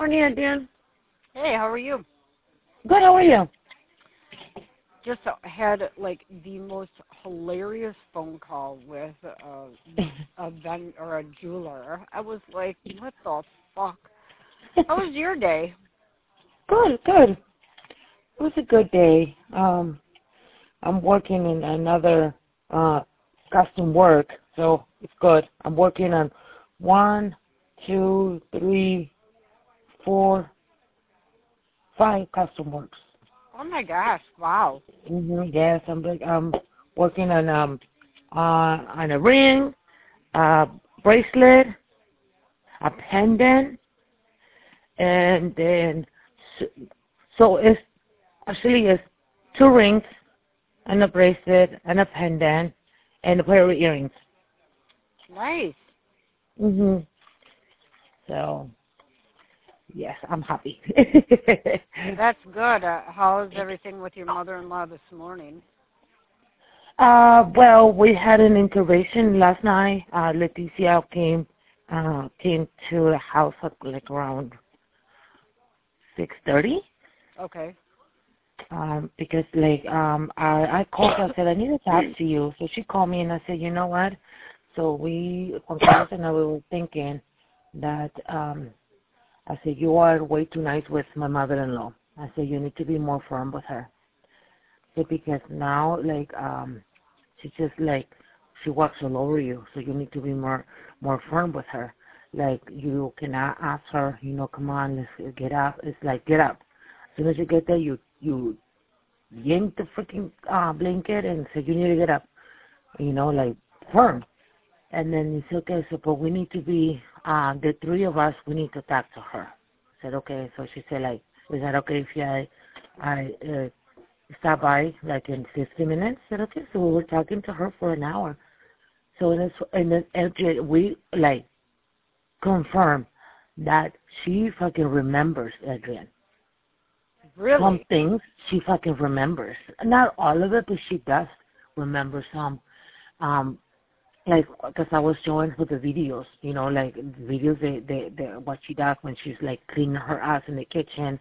Morning, Dan. Hey, how are you? Good, how are you? Just had like the most hilarious phone call with a jeweler. I was like, what the fuck? How was your day? Good, good. It was a good day. I'm working in another custom work, so it's good. I'm working on 1, 2, 3, 4, 5 custom works. Oh my gosh! Wow. Yes, I'm working on a ring, a bracelet, a pendant, and then so it's actually it's 2 rings and a bracelet and a pendant and a pair of earrings. Nice. So yes, I'm happy. That's good. How's everything with your mother-in-law this morning? Well, we had an intervention last night. Leticia came to the house at like around 6:30. Okay. Because I called her, I said, I need to talk to you. So she called me and I said, you know what? So Juan Carlos and I were thinking that, I said, you are way too nice with my mother-in-law. I said, you need to be more firm with her. I said, because now, she's just she walks all over you. So you need to be more firm with her. Like, you cannot ask her, come on, let's get up. It's like, get up. As soon as you get there, you yank the freaking blanket and say, you need to get up, firm. And then he said, okay, so but we need to be, the 3 of us, we need to talk to her. I said, okay. So she said, is that okay if I stop by, in 50 minutes? I said, okay. So we were talking to her for an hour. So and then we, confirmed that she fucking remembers, Adrian. Really? Some things she fucking remembers. Not all of it, but she does remember some. Because I was showing her the videos, videos, what she does when she's, cleaning her ass in the kitchen,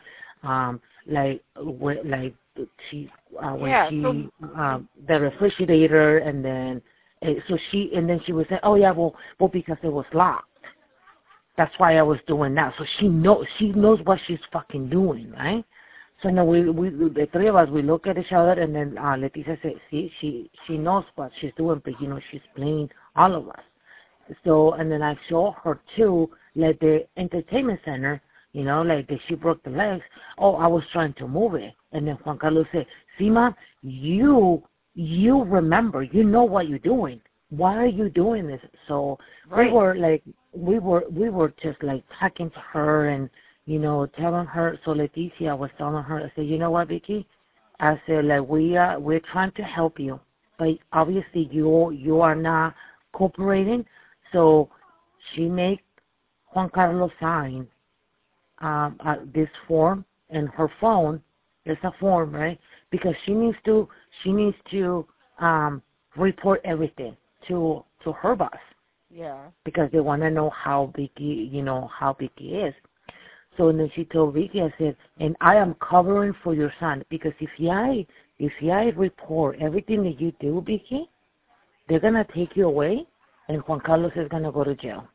the refrigerator, and then, she would say, oh, yeah, well, because it was locked. That's why I was doing that. So she knows what she's fucking doing, right? So now we the 3 of us, we look at each other, and then Leticia said, see, she knows what she's doing, but she's playing all of us. So, and then I show her too, the entertainment center, that she broke the legs. Oh, I was trying to move it, and then Juan Carlos said, see, Mom, you remember, you know what you're doing. Why are you doing this? So right. we were just talking to her and, telling her. So Leticia was telling her, I said, you know what, Vicky? I said, we're trying to help you, but obviously you are not cooperating. So she made Juan Carlos sign this form in her phone. It's a form, right? Because she needs to report everything to her boss. Yeah. Because they want to know how Vicky is. So then she told Vicky, I said, and I am covering for your son, because if I report everything that you do, Vicky, they're gonna take you away, and Juan Carlos is gonna go to jail.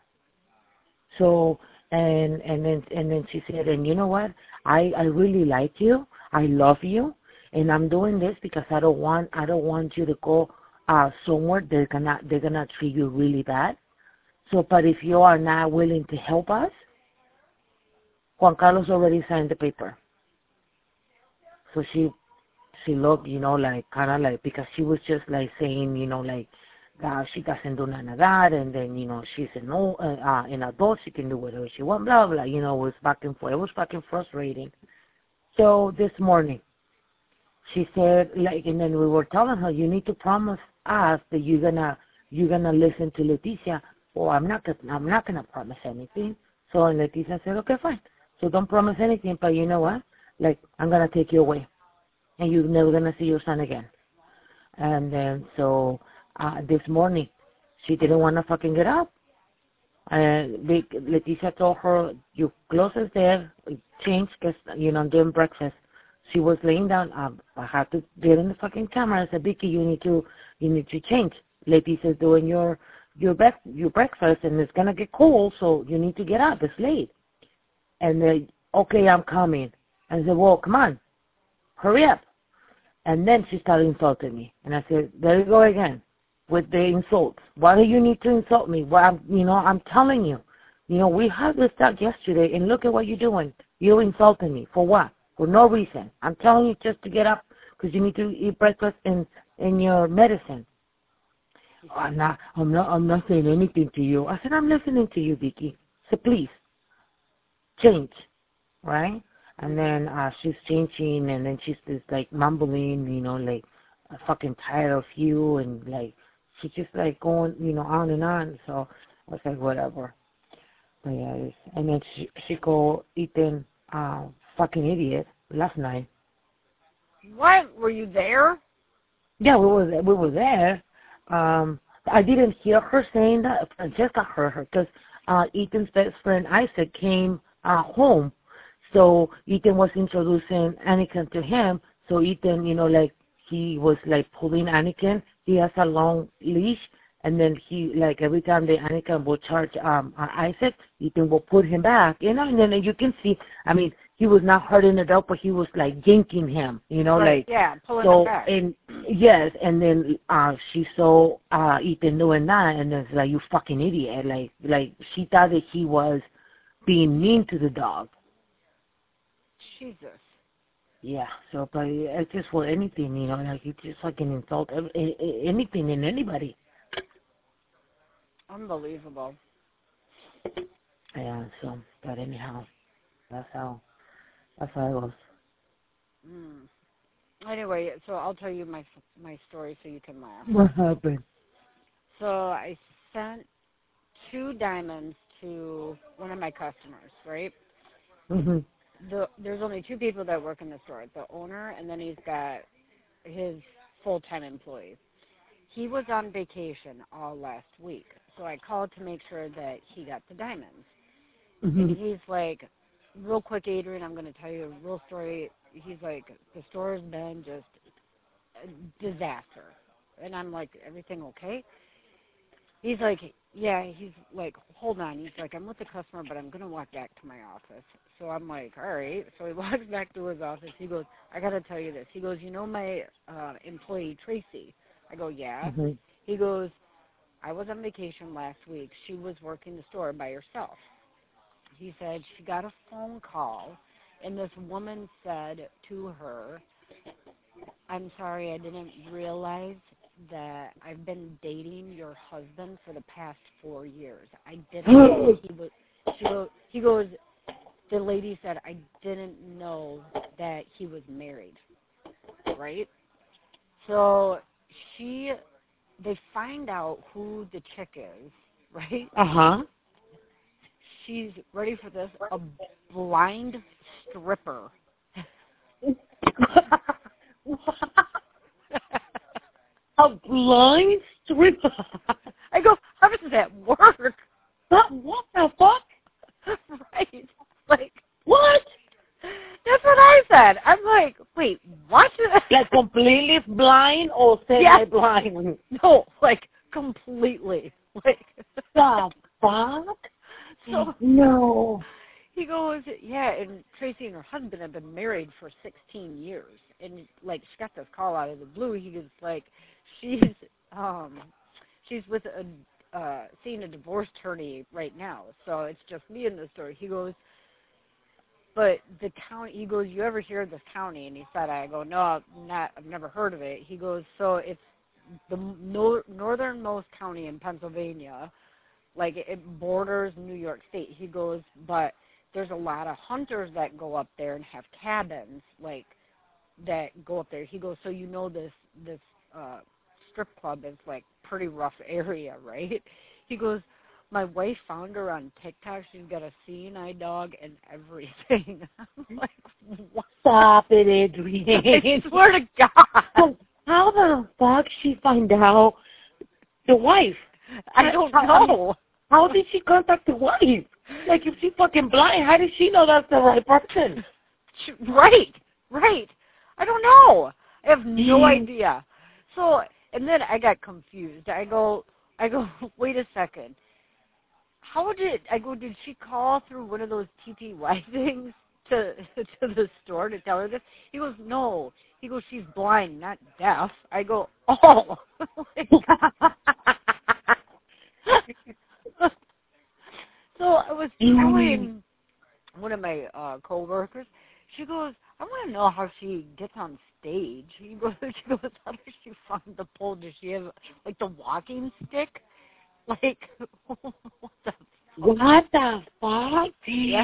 So and then she said, and you know what? I really like you, I love you, and I'm doing this because I don't want you to go somewhere they're gonna treat you really bad. So, but if you are not willing to help us, Juan Carlos already signed the paper. So she looked, because she was just saying, she doesn't do none of that, and then, she's an adult, she can do whatever she wants, blah, blah, it was back and forth. It was fucking frustrating. So this morning, she said, and then we were telling her, you need to promise us that you're gonna listen to Leticia. Well, I'm not gonna promise anything. So and Leticia said, okay, fine. So don't promise anything, but you know what? I'm gonna take you away, and you're never gonna see your son again. And then so this morning, she didn't want to fucking get up. And Leticia told her, your clothes is there, change, because, I'm doing breakfast. She was laying down. I had to get in the fucking camera. I said, Vicky, you need to change. Leticia's doing your breakfast, and it's going to get cold, so you need to get up. It's late. And then, okay, I'm coming. And I said, well, come on, hurry up. And then she started insulting me. And I said, there you go again with the insults. Why do you need to insult me? Well, I'm telling you. We had this talk yesterday, and look at what you're doing. You're insulting me. For what? For no reason. I'm telling you just to get up because you need to eat breakfast and your medicine. I'm not saying anything to you. I said, I'm listening to you, Vicky. So please, change, right? And then she's changing, and then she's just like mumbling, like I'm fucking tired of you, and like she's just like going, on and on. So I was like, whatever. But yeah, and then she called Ethan fucking idiot last night. What? Were you there? Yeah, we were there. I didn't hear her saying that. Francesca heard her because Ethan's best friend Isaac came home. So Ethan was introducing Anakin to him. So Ethan, like he was like pulling Anakin. He has a long leash, and then he like every time the Anakin will charge Isaac, Ethan will put him back. And then you can see. I mean, he was not hurting the dog, but he was like yanking him. Right, like yeah, pulling him back. And yes, and then she saw Ethan doing that, and it's like, you fucking idiot. Like she thought that he was being mean to the dog. Jesus. Yeah, so, but it's just for anything, like you just fucking insult anything and anybody. Unbelievable. Yeah, so, but anyhow, that's how it goes. Anyway, so I'll tell you my story so you can laugh. What happened? So I sent 2 diamonds to one of my customers, right? Mm-hmm. There's only 2 people that work in the store, the owner, and then he's got his full-time employee. He was on vacation all last week, so I called to make sure that he got the diamonds. Mm-hmm. And he's like, real quick, Adrian, I'm going to tell you a real story. He's like, the store has been just a disaster. And I'm like, everything okay? He's like, yeah. He's like, hold on. He's like, I'm with the customer, but I'm going to walk back to my office. So I'm like, all right. So he walks back to his office. He goes, I got to tell you this. He goes, my employee, Tracy? I go, yeah. Mm-hmm. He goes, I was on vacation last week. She was working the store by herself. He said she got a phone call, and this woman said to her, I'm sorry, I didn't realize that I've been dating your husband for the past 4 years. I didn't know he goes, the lady said, I didn't know that he was married, right? So they find out who the chick is, right? Uh-huh. She's, ready for this, a blind stripper. A blind stripper? I go, how does that work? What the fuck? Right. Like, what? That's what I said. I'm like, wait, what? Like completely blind or semi-blind? No, like completely. Like, the fuck? So, no. He goes, yeah, and Tracy and her husband have been married for 16 years. And, like, she got this call out of the blue. He was like, she's with seeing a divorce attorney right now. So it's just me in the story. He goes, but the county, he goes, you ever hear of this county? And he said, I go, no, I've never heard of it. He goes, so it's the northernmost county in Pennsylvania. Like, it borders New York State. He goes, but there's a lot of hunters that go up there and have cabins, like, that go up there. He goes, so this strip club is, like, pretty rough area, right? He goes, my wife found her on TikTok. She's got a seeing eye dog and everything. I'm like, what? Stop it, Adrian. I swear to God. So how the fuck she find out the wife? I don't know. How did she contact the wife? Like, if she's fucking blind, how did she know that's the right person? Right. I don't know. I have no idea. So, and then I got confused. I go, wait a second. Did she call through one of those TPY things to the store to tell her this? He goes, no. He goes, she's blind, not deaf. I go, oh. So I was telling one of my coworkers, she goes, I want to know how she gets on stage. She goes, how does she find the pole? Does she have, like, the walking stick? Like, what the fuck? Yeah.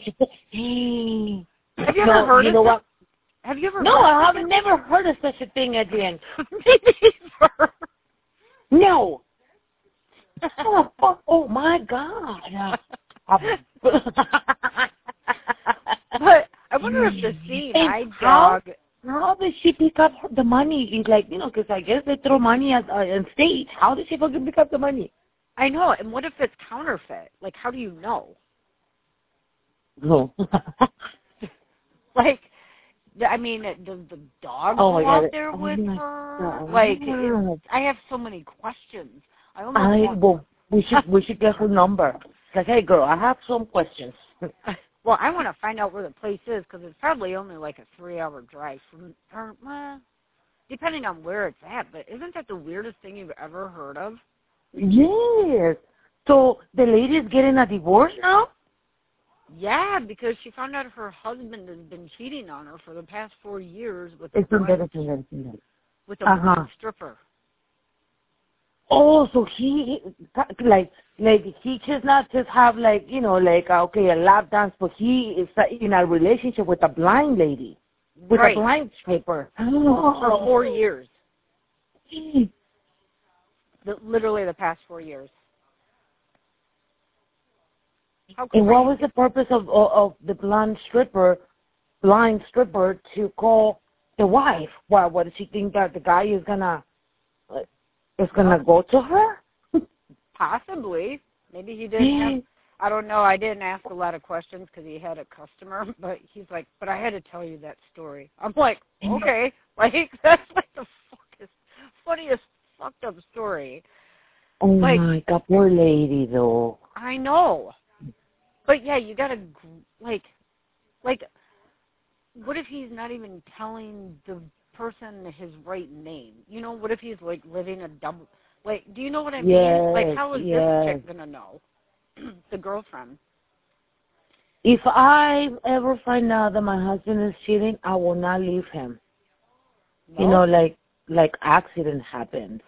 Have you ever heard of that? Have you ever No, I haven't never heard of such a thing, Adrienne. Me neither. No. Oh, fuck. Oh, my God. But I wonder if the seeing-eye dog... How does she pick up the money? It's like, because I guess they throw money on stage. How does she fucking pick up the money? I know. And what if it's counterfeit? Like, how do you know? No. Like, I mean, does the dog go out there with her? Like, I have so many questions. We should get her number. It's like, hey, girl, I have some questions. Well, I want to find out where the place is because it's probably only like a 3-hour drive from, depending on where it's at. But isn't that the weirdest thing you've ever heard of? Yes. So the lady is getting a divorce now? Yeah, because she found out her husband has been cheating on her for the past 4 years with a blind stripper. Oh, so he, like he just not just have like, a lap dance, but he is in a relationship with a blind lady, with a blind stripper. For 4 years. Literally the past 4 years. And what was the purpose of the blind stripper to call the wife? What does she think that the guy is gonna go to her? Possibly. Maybe he didn't have, I don't know. I didn't ask a lot of questions because he had a customer, but he's like, but I had to tell you that story. I'm like, okay. Like, that's like the funniest fucked up story. Oh, like, my God, poor lady, though. I know. But, yeah, you got to, like, what if he's not even telling the person his right name? What if he's, like, living a double, like, do you know what I mean? Like, how is this chick going to know? The girlfriend. If I ever find out that my husband is cheating, I will not leave him. No? Like accident happens.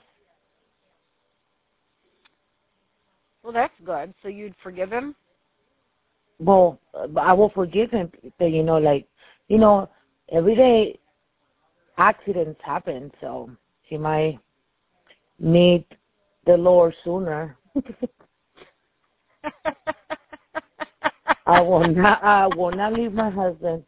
Well, that's good. So you'd forgive him? Well, I will forgive him. But, every day accidents happen, so he might need the Lord sooner. I will not leave my husband,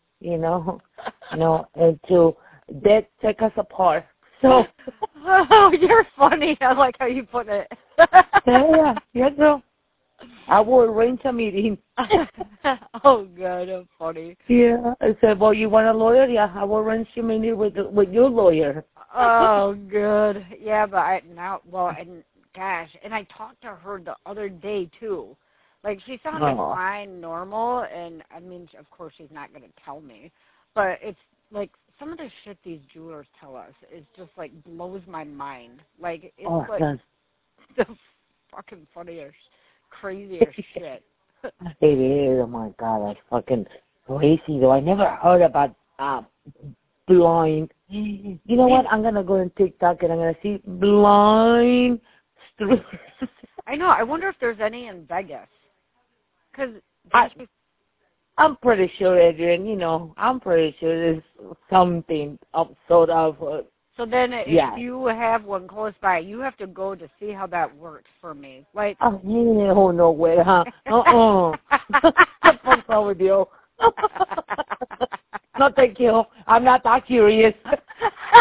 until death take us apart. So. Oh, you're funny. I like how you put it. Yeah, girl. I will arrange a meeting. Oh, God, that's funny. Yeah, I said, well, you want a lawyer? Yeah, I will arrange a meeting with your lawyer. Oh, good. Yeah, but gosh, and I talked to her the other day, too. Like, she sounded fine, normal, and, I mean, of course, she's not going to tell me. But it's, like, some of the shit these jewelers tell us is just, like, blows my mind. Like, it's, the fucking funniest, craziest shit. It is. Oh, my God, that's fucking crazy, though. I never heard about blind. You know what? I'm going to go on TikTok, and I'm going to see blind strippers. I know. I wonder if there's any in Vegas. Because I'm pretty sure, Adrienne, I'm pretty sure there's something of sort of. So then if you have one close by, you have to go to see how that works for me. Like, oh, no way, huh? What's wrong with you? No, thank you. I'm not that curious.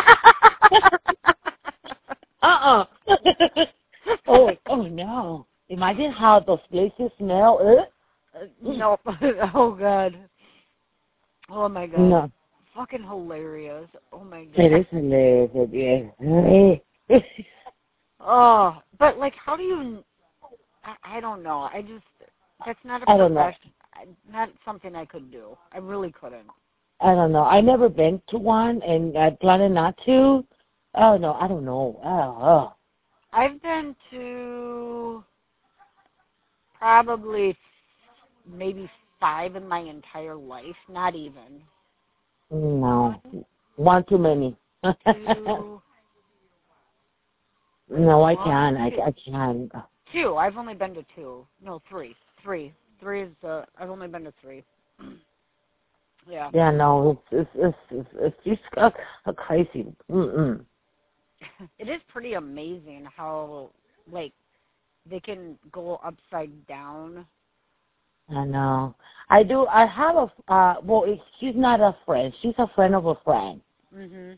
Oh, no. It Imagine how those places smell. No. Oh, God. Oh, my God. No. Fucking hilarious. Oh, my God. It is hilarious. Yes. Oh, but, like, how do you... I don't know. That's not a I don't know. profession. Not something I could do. I really couldn't. I don't know. I never been to one, and I plan not to. Oh, no, I don't know. Oh. I've been to probably maybe 5 in my entire life. Not even. No. One too many. 2. No, I can't. I can't. 2. I've only been to 2. No, 3. 3. 3 is I've only been to 3. Yeah. Yeah, no, it's just a crazy. Mm-mm. It is pretty amazing how, like, they can go upside down. I know. I do. I have well, she's not a friend. She's a friend of a friend. Mhm.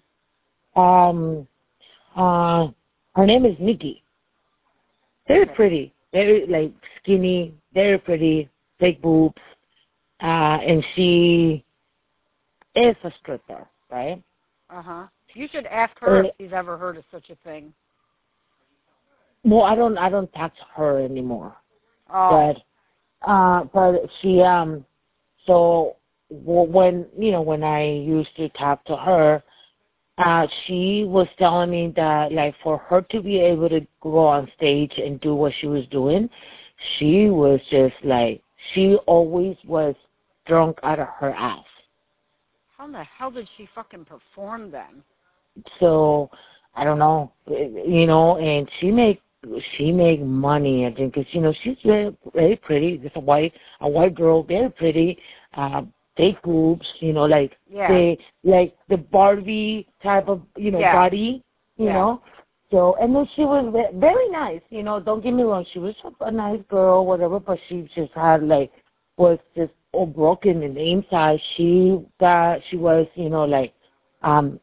Her name is Nikki. Very pretty. Very, like, skinny. Very pretty. Big boobs. And she is a stripper, right? You should ask her if she's ever heard of such a thing. Well, I don't talk to her anymore. Oh. But she so when I used to talk to her, she was telling me that, like, for her to be able to go on stage and do what she was doing, she was just like, she always was drunk out of her ass. How in the hell did she fucking perform then? So I don't know, and she make money, I think, because she's very, very pretty. Just a white girl, very pretty, big boobs, like the Barbie type of body, know. So, and then she was very nice, Don't get me wrong, she was a nice girl, whatever, but she just had was just all broken in the inside. She was, like, an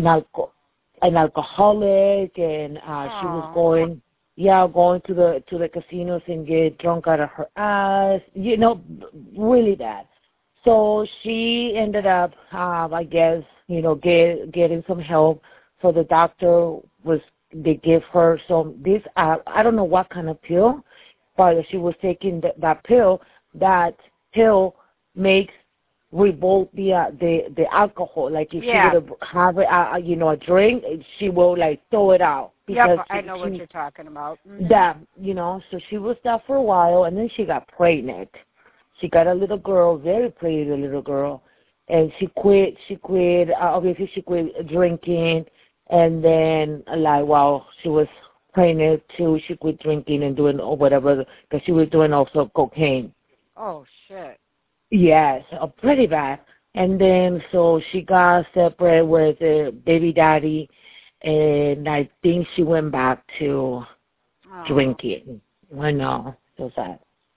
alcoholic, and she was going to the casinos and get drunk out of her ass, really bad. So she ended up, I guess, getting some help. So the doctor they gave her this, I don't know what kind of pill, but she was taking that pill. That pill makes revolt the alcohol. Like, if she would have a drink, she will, like, throw it out. Because I know what you're talking about. Mm-hmm. That, so she was that for a while, and then she got pregnant. She got a little girl, very pretty little girl, and she quit, obviously she quit drinking, and then, like, while she was pregnant too, she quit drinking and doing whatever, because she was doing also cocaine. Oh, shit. Yes, pretty bad. And then, so she got separate with the baby daddy, and I think she went back to drinking. I know, so sad.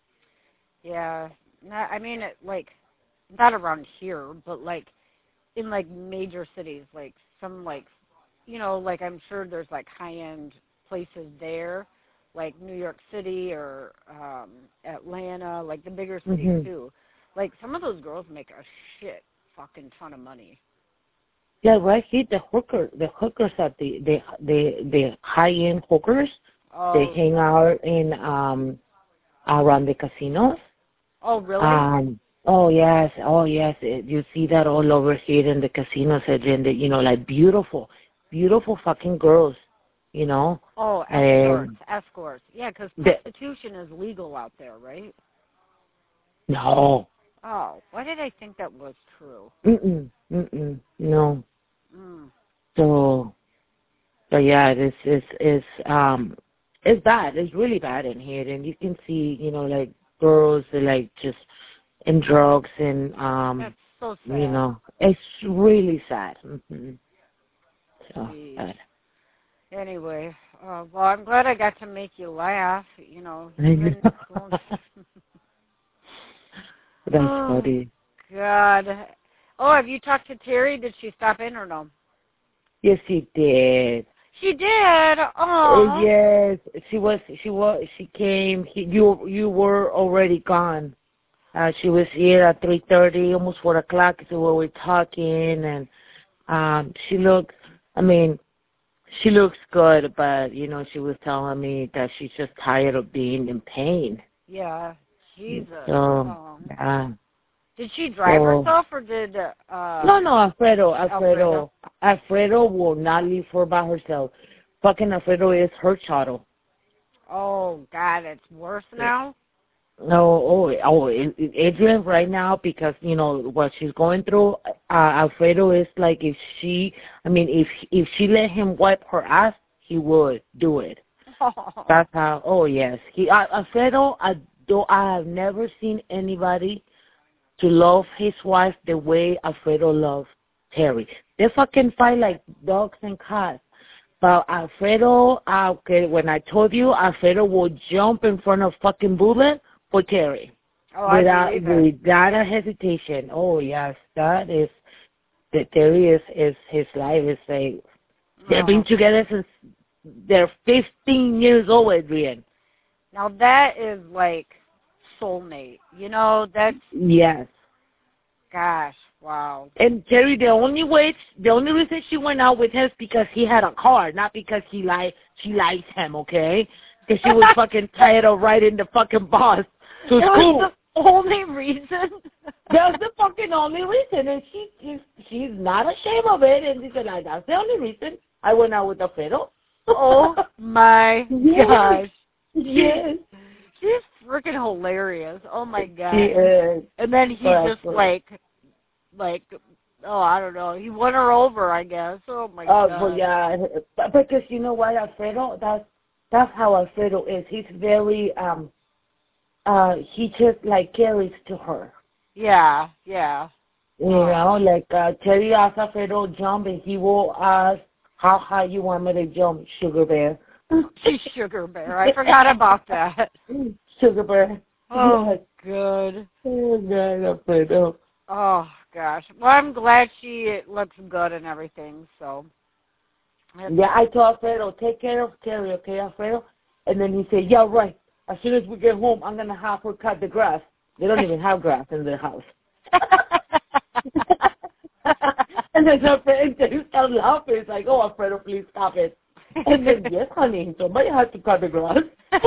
Yeah. I mean, not around here, but, like, in, like, major cities, like, some, like, like, I'm sure there's, like, high-end places there, like New York City or Atlanta, like the bigger cities, too. Like, some of those girls make a shit fucking ton of money. Yeah, right here, the hookers at the high-end hookers, they hang out in around the casinos. Oh, really? Oh yes. You see that all over here in the casinos, and like beautiful fucking girls, Oh, escorts. Yeah, because prostitution is legal out there, right? No. Oh, why did I think that was true? No. So yeah, it's bad. It's really bad in here, and you can see, like, girls that, like, just in drugs, and that's so sad. It's really sad. So bad. Anyway, well, I'm glad I got to make you laugh. That's funny. God. Oh, have you talked to Terry? Did she stop in or no? Yes, she did. She did. Oh. Yes, she came. You were already gone. She was here at 3:30, almost 4 o'clock. So we were talking, and she looks. I mean, she looks good, but she was telling me that she's just tired of being in pain. Yeah. Jesus. So, did she drive herself, or did? No, Alfredo will not leave her by herself. Fucking Alfredo is her child. Oh God, it's worse now. No, Adrian right now, because what she's going through. Alfredo is like, if she let him wipe her ass, he would do it. That's how. Oh yes, Alfredo. I have never seen anybody to love his wife the way Alfredo loves Terry. They fucking fight like dogs and cats. But Alfredo, when I told you, Alfredo will jump in front of fucking bullet for Terry. Oh, without a hesitation. Oh yes, Terry is his life. Is like they've been together since they're 15 years old, Adrian. Now that is like soulmate. That's... Yes. Gosh, wow. And Terry, the only reason she went out with him is because he had a car, not because she likes him, okay? Because she was fucking tired of riding the fucking bus to school. That's the only reason? That's the fucking only reason, and she's not ashamed of it, and she said, like, that's the only reason I went out with Alfredo. Oh my gosh. Yes. She's freaking hilarious. Oh my god. She is. And then he just like, oh, I don't know. He won her over, I guess. Oh my god. Oh, but yeah, because you know what, Alfredo, that's how Alfredo is. He's very he just like carries to her. Yeah, yeah. You know, like Terry asks Alfredo jump, and he will ask, how high you want me to jump, Sugar Bear? She's Sugar Bear. I forgot about that. Sugar Bear. Oh, good. Oh, God, Alfredo. Oh, gosh. Well, I'm glad she looks good and everything, so. Yeah, I told Alfredo, take care of Terry, okay, Alfredo? And then he said, yeah, right. As soon as we get home, I'm going to have her cut the grass. They don't even have grass in their house. And then Alfredo started laughing. It's like, oh, Alfredo, please stop it. And then, yes, honey, somebody has to cut the grass.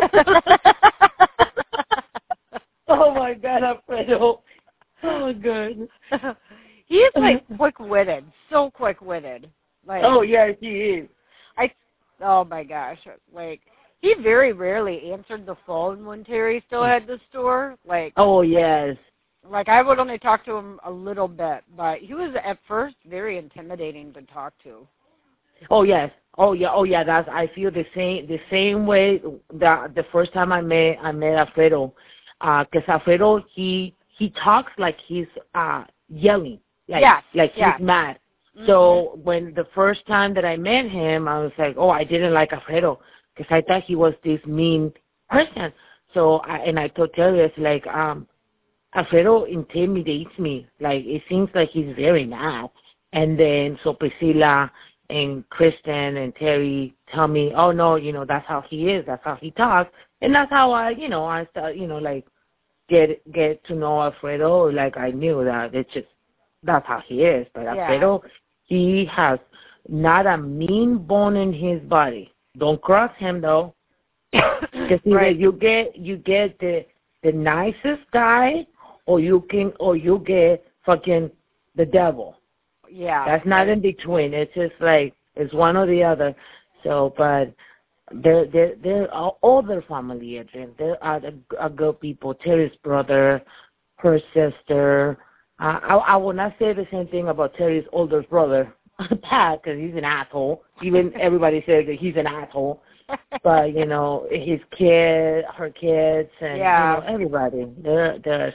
Oh, my God, Alfredo. Oh, good. He's, like, quick-witted. So quick-witted. Like, oh, yes, he is. Oh, my gosh. Like, he very rarely answered the phone when Terry still had the store. Like, oh, yes. Like, I would only talk to him a little bit, but he was, at first, very intimidating to talk to. Oh, yes. Oh, yeah, I feel the same way that the first time I met Alfredo. Because Alfredo, he talks like he's yelling. Like he's mad. Mm-hmm. So when the first time that I met him, I was like, oh, I didn't like Alfredo because I thought he was this mean person. So I told Terry, it's like, Alfredo intimidates me. Like, it seems like he's very mad. And then so Priscilla and Kristen and Terry tell me, oh, no, that's how he is. That's how he talks. And that's how I start, like, get to know Alfredo. Like, I knew that it's just, that's how he is. But Alfredo, he has not a mean bone in his body. Don't cross him, though. Because either you get the nicest guy, or you get fucking the devil. Yeah. That's not in between. It's just like, it's one or the other. So, but they're all their family, Adrian. They are good people. Terry's brother, her sister. I will not say the same thing about Terry's older brother, Pat, because he's an asshole. Even everybody says that he's an asshole. But, his kid, her kids, and everybody. They're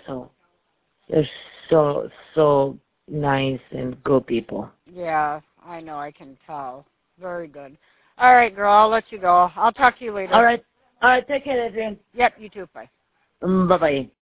so nice and good people. Yeah, I know. I can tell. Very good. All right, girl. I'll let you go. I'll talk to you later. All right. Take care, Adrian. Yep, you too. Bye. Bye-bye.